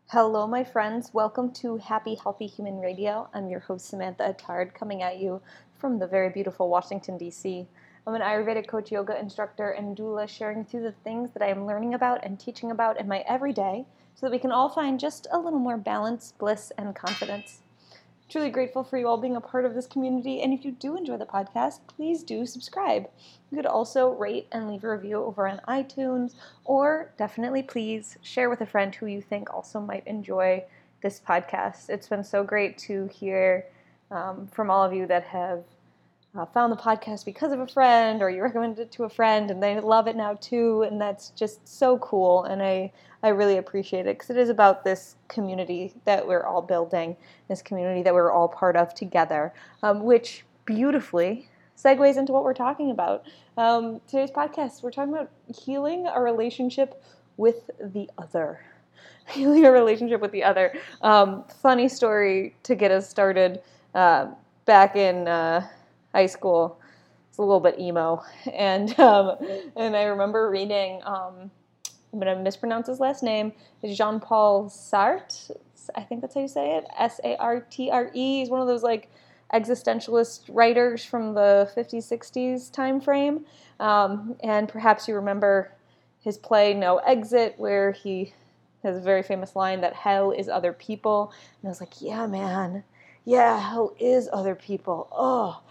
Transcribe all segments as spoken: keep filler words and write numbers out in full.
Hello, my friends. Welcome to Happy Healthy Human Radio. I'm your host, Samantha Attard, coming at you from the very beautiful Washington, D C. I'm an Ayurvedic coach, yoga instructor, and doula, sharing with you the things that I am learning about and teaching about in my everyday so that we can all find just a little more balance, bliss, and confidence. Truly grateful for you all being a part of this community, and if you do enjoy the podcast, please do subscribe. You could also rate and leave a review over on iTunes, or definitely please share with a friend who you think also might enjoy this podcast. It's been so great to hear um, from all of you that have uh, found the podcast because of a friend, or you recommended it to a friend and they love it now too, and that's just so cool, and I, I really appreciate it because it is about this community that we're all building, this community that we're all part of together, um, which beautifully segues into what we're talking about. Um, today's podcast, we're talking about healing a relationship with the other. Healing a relationship with the other. Um, funny story to get us started. Uh, back in uh, high school, it's a little bit emo, and um, and I remember reading. Um, I'm going to mispronounce his last name. It's Jean-Paul Sartre. I think that's how you say it. S A R T R E. He's one of those like existentialist writers from the fifties, sixties time frame. Um, and perhaps you remember his play No Exit, where he has a very famous line that hell is other people. And I was like, yeah, man. Yeah, hell is other people. Oh.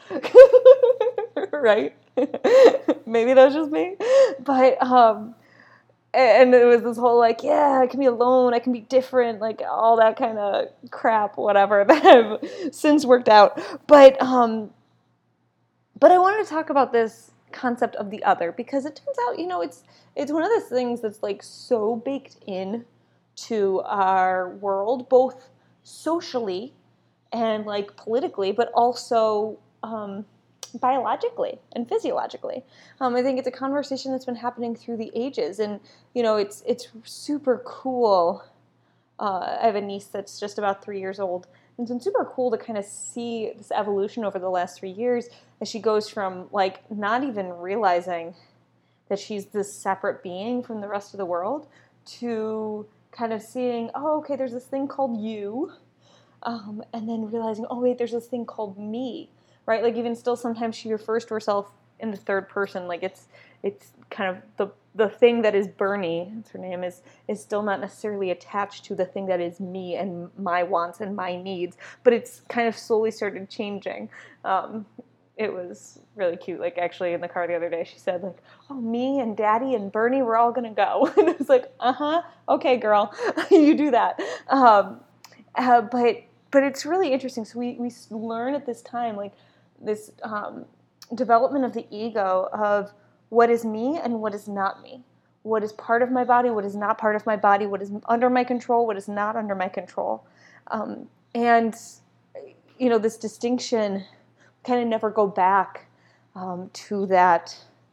Right? Maybe that's just me. But, um, and it was this whole like, yeah, I can be alone, I can be different, like all that kind of crap, whatever, that I've since worked out. But um, but I wanted to talk about this concept of the other, because it turns out, you know, it's it's one of those things that's like so baked in to our world, both socially and like politically, but also um, biologically and physiologically. Um, I think it's a conversation that's been happening through the ages, and you know, it's it's super cool. Uh, I have a niece that's just about three years old, and it's been super cool to kind of see this evolution over the last three years as she goes from like not even realizing that she's this separate being from the rest of the world to kind of seeing, oh, okay, there's this thing called you. Um, and then realizing, oh, wait, there's this thing called me, right? Like even still sometimes she refers to herself in the third person. Like it's it's kind of the the thing that is Bernie, that's her name, is is still not necessarily attached to the thing that is me and my wants and my needs, but it's kind of slowly started changing. Um, it was really cute. Like actually in the car the other day, she said like, oh, me and Daddy and Bernie, we're all going to go. And I was like, uh-huh, okay, girl, you do that. Um, uh, but but it's really interesting. So we, we learn at this time, like this um, development of the ego of what is me and what is not me. What is part of my body, what is not part of my body, what is under my control, what is not under my control. Um, and, you know, this distinction kind of never go back um, to that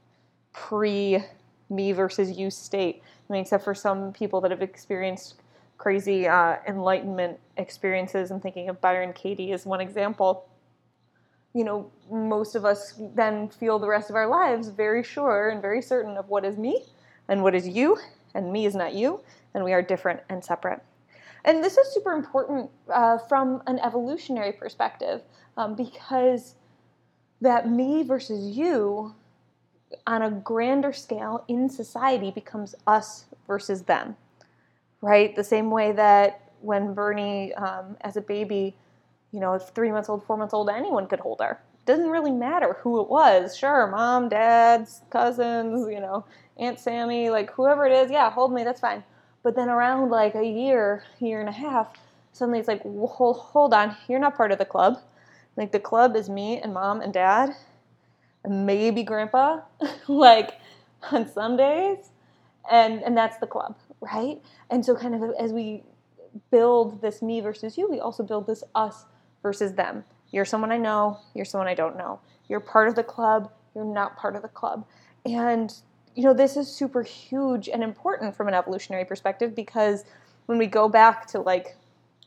pre-me versus you state. I mean, except for some people that have experienced crazy uh, enlightenment experiences, and thinking of Byron Katie as one example. You know, most of us then feel the rest of our lives very sure and very certain of what is me and what is you, and me is not you, and we are different and separate. And this is super important uh, from an evolutionary perspective, um, because that me versus you on a grander scale in society becomes us versus them. Right? The same way that when Bernie, um, as a baby, you know, three months old, four months old, anyone could hold her. Doesn't really matter who it was. Sure, mom, dad, cousins, you know, Aunt Sammy, like whoever it is, yeah, hold me, that's fine. But then around like a year, year and a half, suddenly it's like, hold, hold on, you're not part of the club. Like the club is me and mom and dad, and maybe grandpa, like on some days, and and that's the club. Right? And so kind of as we build this me versus you, we also build this us versus them. You're someone I know, you're someone I don't know. You're part of the club, you're not part of the club. And, you know, this is super huge and important from an evolutionary perspective, because when we go back to like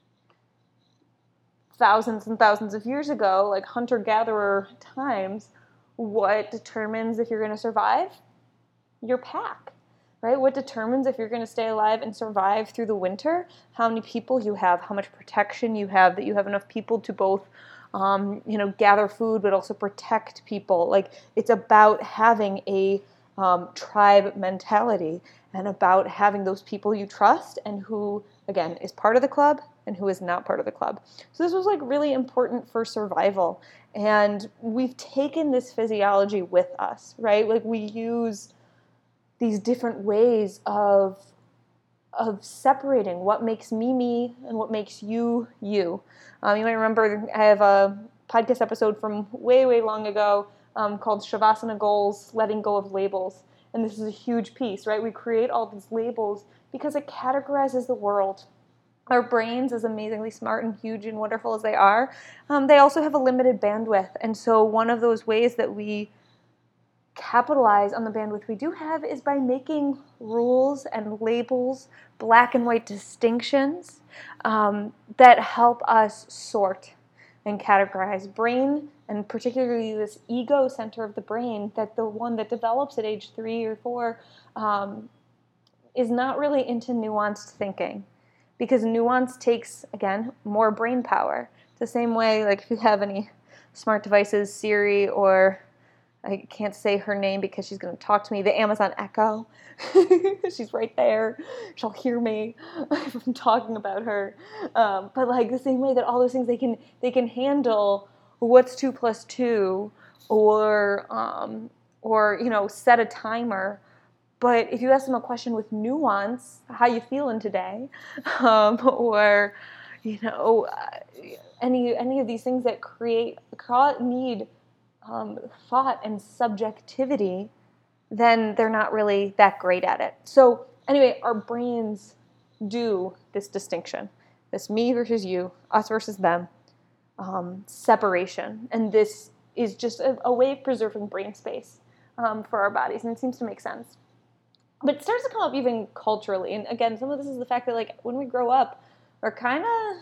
thousands and thousands of years ago, like hunter-gatherer times, what determines if you're going to survive? Your pack. right? What determines if you're going to stay alive and survive through the winter? How many people you have, how much protection you have, that you have enough people to both, um, you know, gather food, but also protect people. Like, it's about having a um, tribe mentality and about having those people you trust and who, again, is part of the club and who is not part of the club. So this was like really important for survival. And we've taken this physiology with us, right? Like, we use these different ways of of separating what makes me me and what makes you you. Um, you might remember I have a podcast episode from way, way long ago um, called Shavasana Goals, Letting Go of Labels. And this is a huge piece, right? We create all these labels because it categorizes the world. Our brains, as amazingly smart and huge and wonderful as they are, um, they also have a limited bandwidth. And so one of those ways that we capitalize on the bandwidth we do have is by making rules and labels, black and white distinctions um, that help us sort and categorize. Brain, and particularly this ego center of the brain, that the one that develops at age three or four, um, is not really into nuanced thinking, because nuance takes, again, more brain power. It's the same way, like if you have any smart devices, Siri, or I can't say her name because she's going to talk to me, the Amazon Echo. She's right there. She'll hear me if I'm talking about her. Um, but like the same way that all those things, they can they can handle what's two plus two, or um, or you know, set a timer. But if you ask them a question with nuance, how you feeling today, um, or you know, any any of these things that create need Um, thought and subjectivity, then they're not really that great at it. So anyway, our brains do this distinction, this me versus you, us versus them, um, separation. And this is just a, a way of preserving brain space um, for our bodies, and it seems to make sense. But it starts to come up even culturally. And again, some of this is the fact that like when we grow up, we're kind of,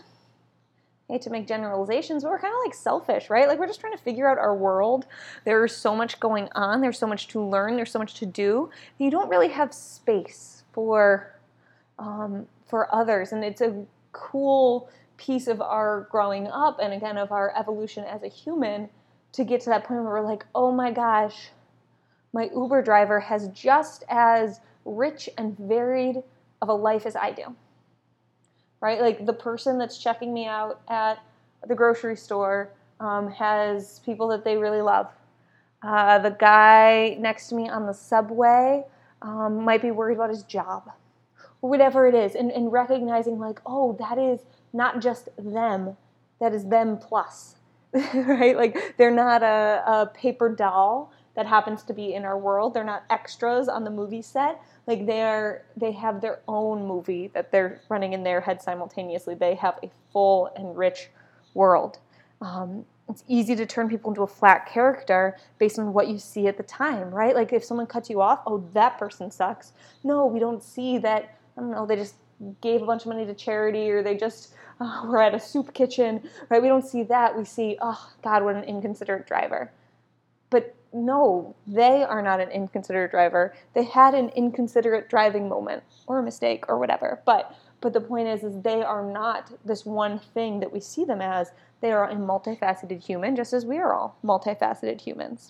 I hate to make generalizations, but we're kind of like selfish, right? Like we're just trying to figure out our world. There's so much going on. There's so much to learn. There's so much to do. You don't really have space for um, for others. And it's a cool piece of our growing up and again of our evolution as a human to get to that point where we're like, oh my gosh, my Uber driver has just as rich and varied of a life as I do. Right? Like the person that's checking me out at the grocery store um, has people that they really love. Uh, the guy next to me on the subway um, might be worried about his job, or whatever it is. And, and recognizing like, oh, that is not just them, that is them plus, right? Like they're not a, a paper doll that happens to be in our world. They're not extras on the movie set. Like they're, they have their own movie that they're running in their head simultaneously. They have a full and rich world. Um, it's easy to turn people into a flat character based on what you see at the time, right? Like if someone cuts you off, oh, that person sucks. No, we don't see that, I don't know, they just gave a bunch of money to charity, or they just uh, were at a soup kitchen, right? We don't see that. We see, oh, God, what an inconsiderate driver. But no, they are not an inconsiderate driver. They had an inconsiderate driving moment or a mistake or whatever. But but the point is, is they are not this one thing that we see them as. They are a multifaceted human, just as we are all multifaceted humans.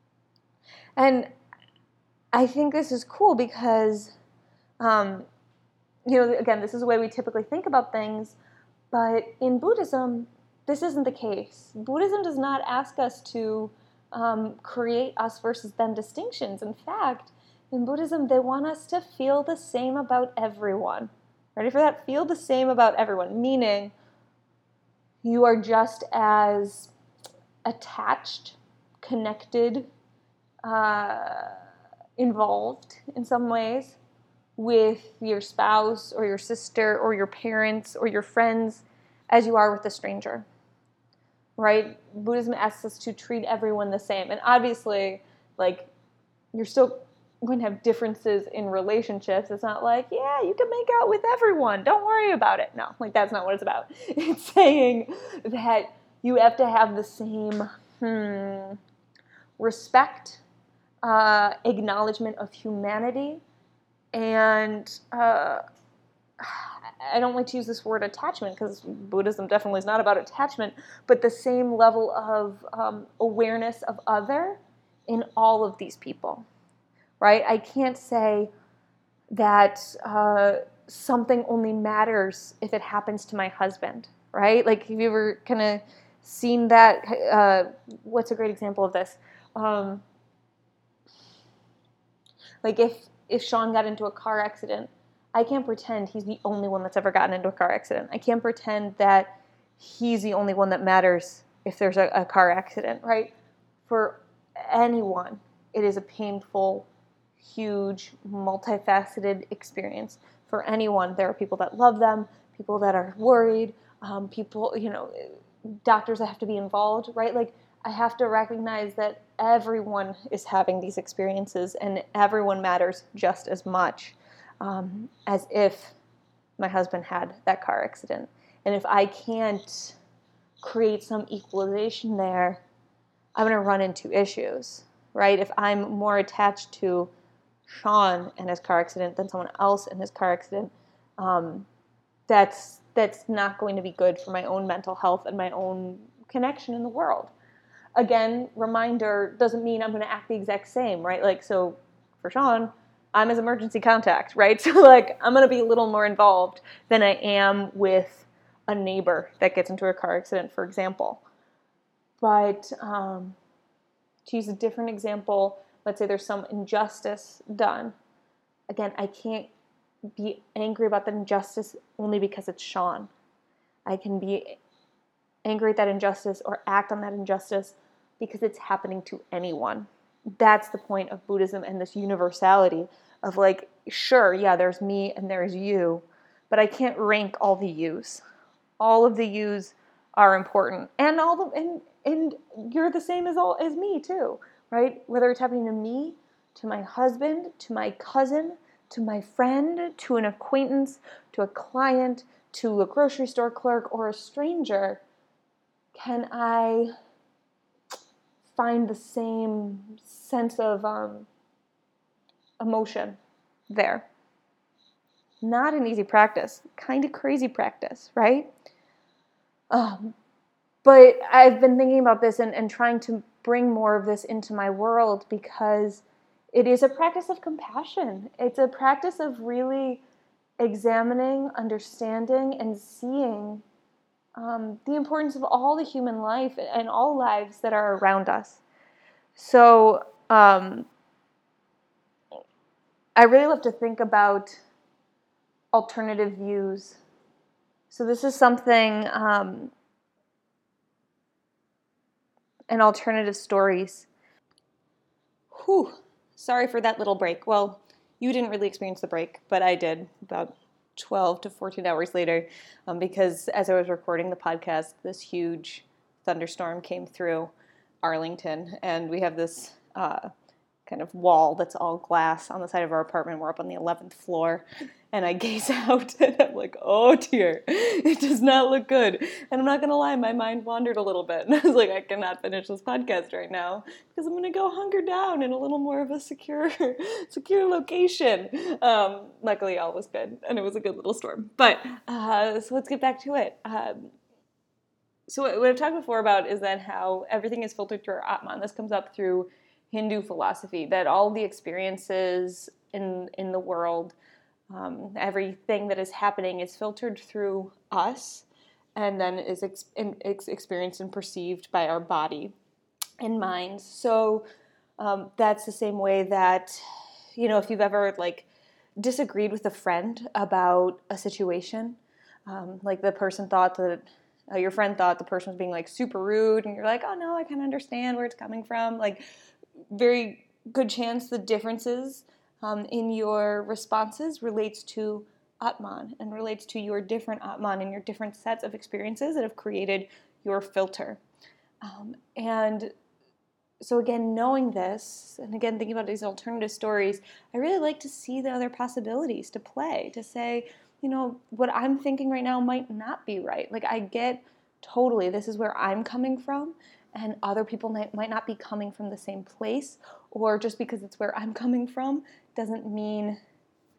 And I think this is cool because, um, you know, again, this is the way we typically think about things. But in Buddhism, this isn't the case. Buddhism does not ask us to Um, create us versus them distinctions. In fact, in Buddhism, they want us to feel the same about everyone. Ready for that? Feel the same about everyone, meaning you are just as attached, connected, uh, involved in some ways with your spouse or your sister or your parents or your friends as you are with a stranger. Right? Buddhism asks us to treat everyone the same. And obviously, like, you're still going to have differences in relationships. It's not like, yeah, you can make out with everyone. Don't worry about it. No, like, that's not what it's about. It's saying that you have to have the same hmm, respect, uh, acknowledgement of humanity, And uh, I don't like to use this word attachment because Buddhism definitely is not about attachment, but the same level of um, awareness of other in all of these people, right? I can't say that uh, something only matters if it happens to my husband, right? Like, have you ever kind of seen that? Uh, what's a great example of this? Um, like if if Sean got into a car accident, I can't pretend he's the only one that's ever gotten into a car accident. I can't pretend that he's the only one that matters if there's a, a car accident, right? For anyone, it is a painful, huge, multifaceted experience. For anyone, there are people that love them, people that are worried, um, people, you know, doctors that have to be involved, right? Like, I have to recognize that everyone is having these experiences and everyone matters just as much um, as if my husband had that car accident. And if I can't create some equalization there, I'm going to run into issues, right? If I'm more attached to Sean and his car accident than someone else in his car accident, um, that's that's not going to be good for my own mental health and my own connection in the world. Again, reminder, doesn't mean I'm going to act the exact same, right? Like, so for Sean, I'm his emergency contact, right? So, like, I'm going to be a little more involved than I am with a neighbor that gets into a car accident, for example. But um, to use a different example, let's say there's some injustice done. Again, I can't be angry about that injustice only because it's Sean. I can be angry at that injustice or act on that injustice because it's happening to anyone. That's the point of Buddhism and this universality of, like, sure, yeah, there's me and there's you, but I can't rank all the yous. All of the yous are important, and all the and and you're the same as all as me too, right? Whether it's happening to me, to my husband, to my cousin, to my friend, to an acquaintance, to a client, to a grocery store clerk, or a stranger, can I find the same sense of um, emotion there? Not an easy practice, kind of crazy practice, right? Um, but I've been thinking about this and, and trying to bring more of this into my world because it is a practice of compassion. It's a practice of really examining, understanding, and seeing um, the importance of all the human life and all lives that are around us. So um, I really love to think about alternative views. So this is something, um, and alternative stories. Whew, sorry for that little break. Well, you didn't really experience the break, but I did about twelve to fourteen hours later, um, because as I was recording the podcast, this huge thunderstorm came through Arlington, and we have this uh, kind of wall that's all glass on the side of our apartment. We're up on the eleventh floor, and I gaze out, and I'm like, oh dear, it does not look good. And I'm not going to lie, my mind wandered a little bit, and I was like, I cannot finish this podcast right now, because I'm going to go hunker down in a little more of a secure secure location. Um, luckily, all was good, and it was a good little storm. But, uh, so let's get back to it. Um, so what I've talked before about is that how everything is filtered through our Atman. This comes up through Hindu philosophy, that all the experiences in in the world, um, everything that is happening is filtered through us and then is ex- in, ex- experienced and perceived by our body and mind. So um, that's the same way that, you know, if you've ever like disagreed with a friend about a situation, um, like the person thought that uh, your friend thought the person was being like super rude, and you're like, oh no, I can understand where it's coming from. Like, very good chance the differences um, in your responses relates to Atman and relates to your different Atman and your different sets of experiences that have created your filter. Um, and so again, knowing this, and again, thinking about these alternative stories, I really like to see the other possibilities to play, to say, you know, what I'm thinking right now might not be right. Like, I get totally, this is where I'm coming from, and other people might, might not be coming from the same place, or just because it's where I'm coming from doesn't mean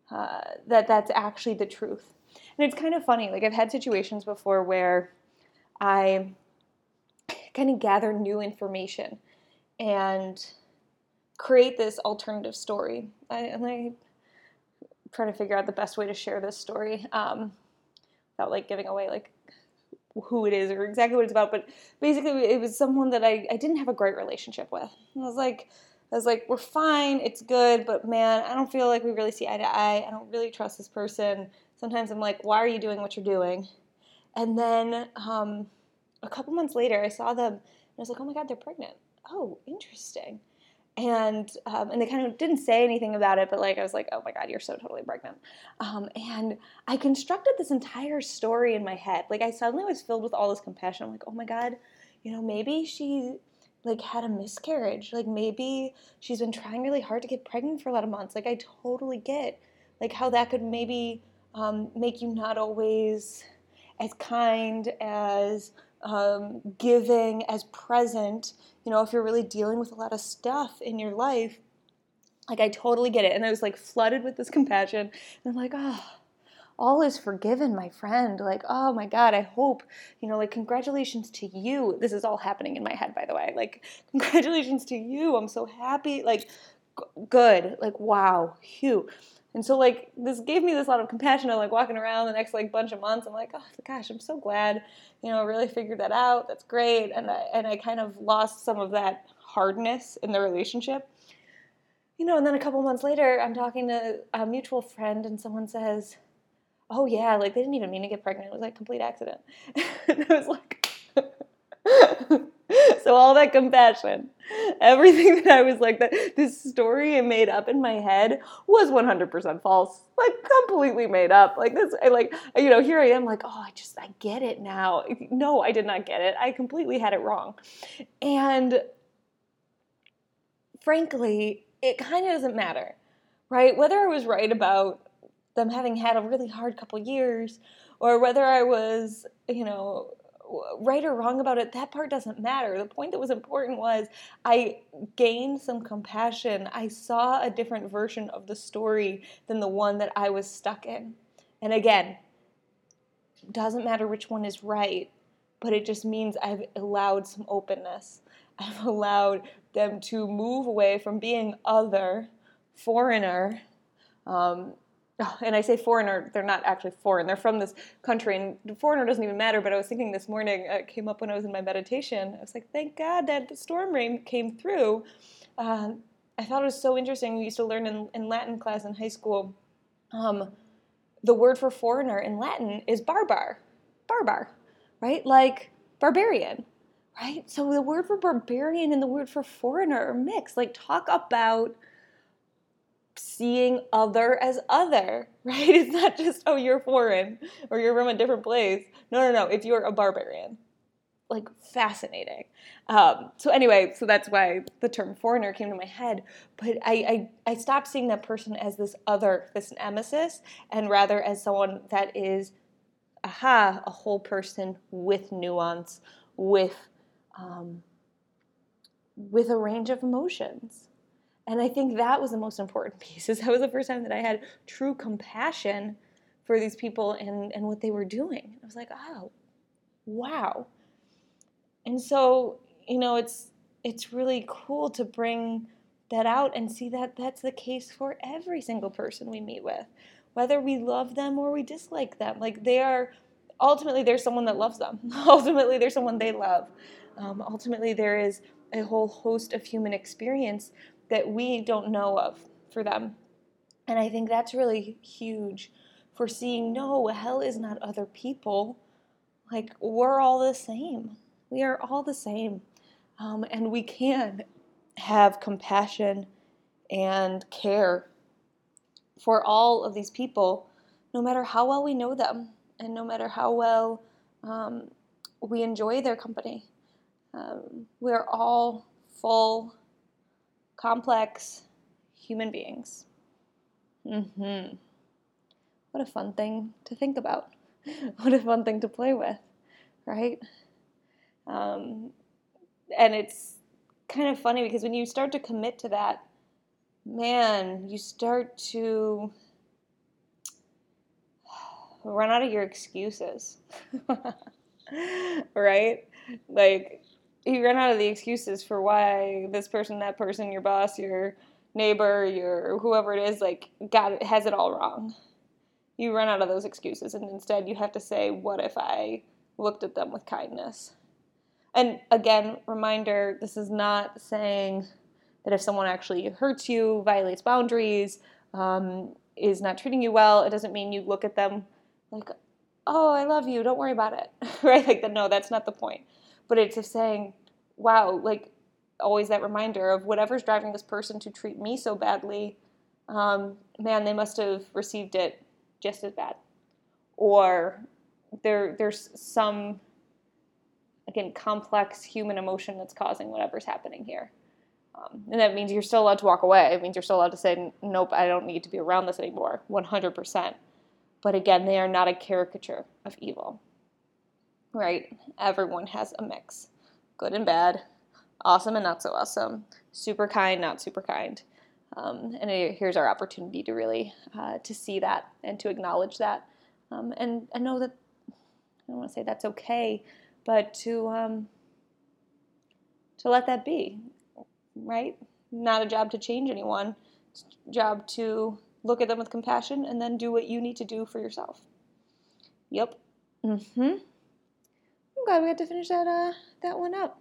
uh, that that's actually the truth. And it's kind of funny. Like I've had situations before where I kind of gather new information and create this alternative story. I, and I try to figure out the best way to share this story um, without like giving away like who it is or exactly what it's about. But basically, it was someone that I, I didn't have a great relationship with. And I was like, I was like, we're fine, it's good, but man, I don't feel like we really see eye to eye. I don't really trust this person. Sometimes I'm like, why are you doing what you're doing? And then um, a couple months later, I saw them, and I was like, oh my God, they're pregnant. Oh, interesting. And um, and they kind of didn't say anything about it, but like I was like, oh my God, you're so totally pregnant. Um, and I constructed this entire story in my head. Like I suddenly was filled with all this compassion. I'm like, oh my God, you know, maybe she like had a miscarriage. Like maybe she's been trying really hard to get pregnant for a lot of months. Like I totally get like how that could maybe um, make you not always as kind, as um, giving, as present. You know, if you're really dealing with a lot of stuff in your life, like I totally get it. And I was like flooded with this compassion. And I'm like, oh, all is forgiven, my friend. Like, oh my God, I hope, you know, like congratulations to you. This is all happening in my head, by the way. Like, congratulations to you. I'm so happy. Like, g- good. Like, wow, phew. And so like this gave me this lot of compassion. I'm like walking around the next like bunch of months. I'm like, oh gosh, I'm so glad, you know, really figured that out. That's great. And I, and I kind of lost some of that hardness in the relationship. You know, and then a couple months later, I'm talking to a mutual friend and someone says, oh yeah, like they didn't even mean to get pregnant. It was like a complete accident. And I was like, so all that compassion, everything that I was like, that this story I made up in my head was one hundred percent false, like completely made up. Like this, I like, you know, here I am like, oh, I just, I get it now. No, I did not get it. I completely had it wrong. And frankly, it kind of doesn't matter, right? Whether I was right about them having had a really hard couple years or whether I was, you know, right or wrong about it, that part doesn't matter. The point that was important was I gained some compassion. I saw a different version of the story than the one that I was stuck in. And again, doesn't matter which one is right, but it just means I've allowed some openness. I've allowed them to move away from being other, foreigner, um, and I say foreigner, they're not actually foreign. They're from this country, and foreigner doesn't even matter, but I was thinking this morning, it came up when I was in my meditation. I was like, thank God that the storm rain came through. Uh, I thought it was so interesting. We used to learn in, in Latin class in high school, um, the word for foreigner in Latin is barbar, barbar, right? Like barbarian, right? So the word for barbarian and the word for foreigner are mixed. Like talk about seeing other as other, right? It's not just, oh, you're foreign or you're from a different place. No, no, no. If you're a barbarian, like fascinating. Um, so anyway, so that's why the term foreigner came to my head. But I, I, I stopped seeing that person as this other, this nemesis, and rather as someone that is, aha, a whole person with nuance, with, um, with a range of emotions. And I think that was the most important piece. Is that was the first time that I had true compassion for these people and, and what they were doing. I was like, oh, wow. And so, you know, it's it's really cool to bring that out and see that that's the case for every single person we meet with, whether we love them or we dislike them. Like they are, ultimately, there's someone that loves them. Ultimately, there's someone they love. Um, ultimately, there is a whole host of human experience that we don't know of for them. And I think that's really huge for seeing, no, hell is not other people. Like, we're all the same. We are all the same. Um, and we can have compassion and care for all of these people, no matter how well we know them and no matter how well um, we enjoy their company. Um, we're all full, complex human beings. Mm-hmm. What a fun thing to think about. What a fun thing to play with, right? Um, and it's kind of funny because when you start to commit to that, man, you start to run out of your excuses. Right? Like, you run out of the excuses for why this person, that person, your boss, your neighbor, your whoever it is, like, got it, has it all wrong. You run out of those excuses, and instead you have to say, what if I looked at them with kindness? And again, reminder, this is not saying that if someone actually hurts you, violates boundaries, um, is not treating you well, it doesn't mean you look at them like, oh, I love you, don't worry about it, right? Like, no, that's not the point. But it's just saying, wow, like, always that reminder of whatever's driving this person to treat me so badly, um, man, they must have received it just as bad. Or there, there's some, again, complex human emotion that's causing whatever's happening here. Um, and that means you're still allowed to walk away. It means you're still allowed to say, nope, I don't need to be around this anymore, one hundred percent. But again, they are not a caricature of evil, right? Everyone has a mix, good and bad, awesome and not so awesome, super kind, not super kind. Um, and here's our opportunity to really, uh, to see that and to acknowledge that. Um, and, and know that, I don't want to say that's okay, but to, um, to let that be. Right? Not a job to change anyone. It's a job to look at them with compassion and then do what you need to do for yourself. Yep. Mm-hmm. I'm glad we got to finish that uh, that one up.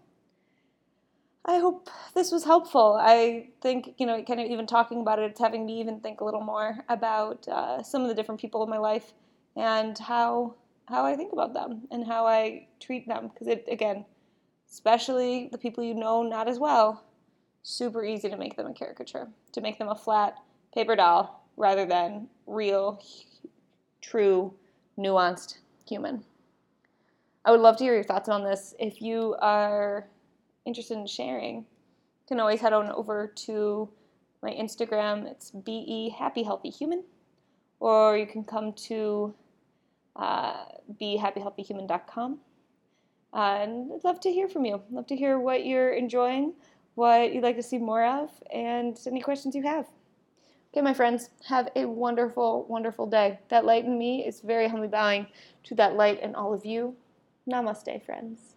I hope this was helpful. I think, you know, kind of even talking about it, it's having me even think a little more about uh, some of the different people in my life and how how I think about them and how I treat them. Because it, again, especially the people you know not as well, super easy to make them a caricature, to make them a flat paper doll rather than real, true, nuanced human. I would love to hear your thoughts on this. If you are interested in sharing, you can always head on over to my Instagram. It's be happy healthy human, or you can come to uh, be happy healthy human dot com. Uh, and I'd love to hear from you. I'd love to hear what you're enjoying, what you'd like to see more of, and any questions you have. Okay, my friends, have a wonderful, wonderful day. That light in me is very humbly bowing to that light in all of you. Namaste, friends.